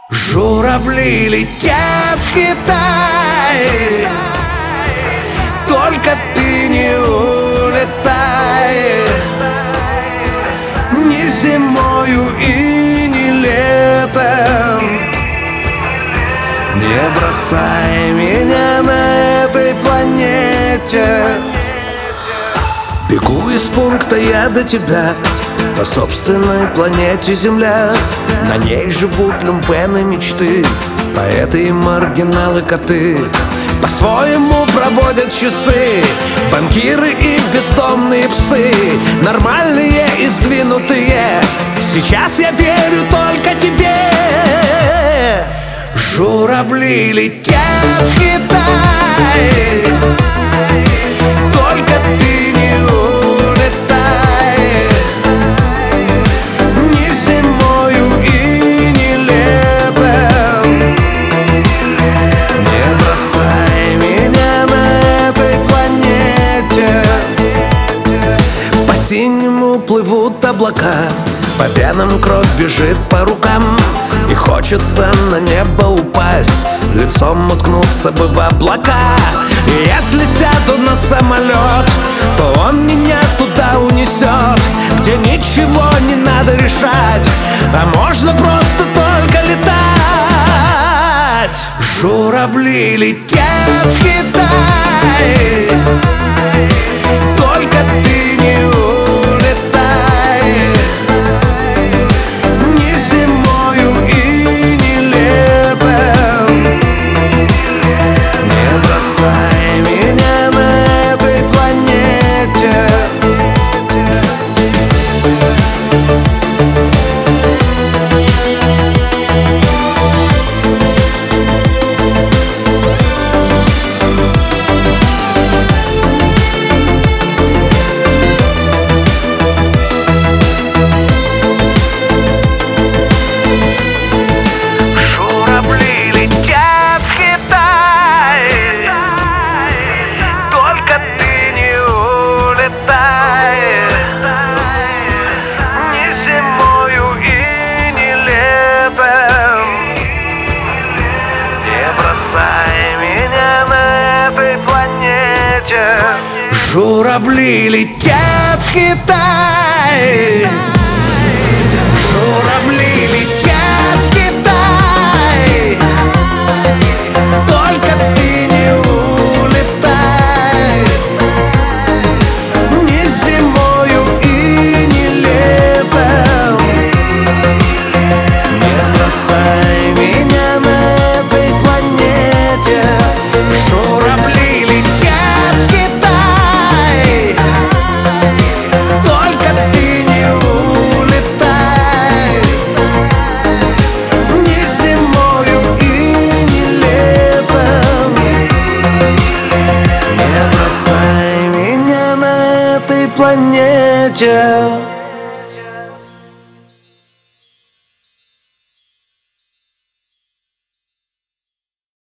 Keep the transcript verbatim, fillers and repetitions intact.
Журавли летят в Китай, только ты не улетай. Ни зимою и ни летом не бросай меня на этой планете. Бегу из пункта я до тебя по собственной планете Земля. На ней живут люмпены мечты, поэты и маргиналы коты. По-своему проводят часы банкиры и бездомные псы. Нормальные и сдвинутые, сейчас я верю только тебе. Журавли летят в Китай, только ты не улетай. Ни зимою и ни летом не бросай меня на этой планете. По синему плывут облака, по венам кровь бежит по рукам. И хочется на небо упасть, лицом уткнуться бы в облака. И если сяду на самолет, то он меня туда унесет, где ничего не надо решать, а можно просто только летать. Журавли летят в Китай, только ты не улетай. Ни зимою и ни летом не бросай меня на этой планете. Журавли летят в Китай, журавли летят в Китай, только ты не улетай. Ни зимою и ни летом не бросай меня на этой планете. Журавли летят в Китай, только ты не улетай. Ни зимою и ни летом не бросай меня на этой планете.